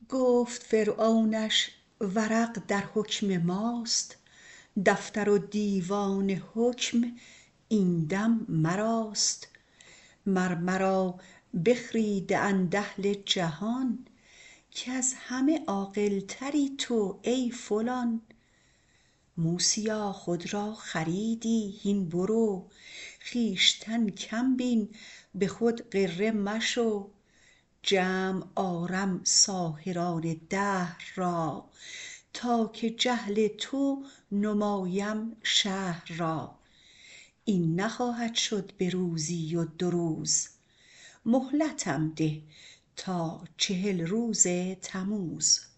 گفت فرعونش ورق در حکم ماست، دفتر و دیوان حکم این دم مراست. مر مرا بخریده اند اهل جهان، کز همه عاقلتری تو ای فلان. موسیا خود را خریدی هین برو، خویشتن کم بین به خود غره مشو. جمع آرم ساحران دهر را، تا که جهل تو نمایم شهر را. این نخواهد شد به روزی و دو روز، مهلتم ده تا 40 روز تموز.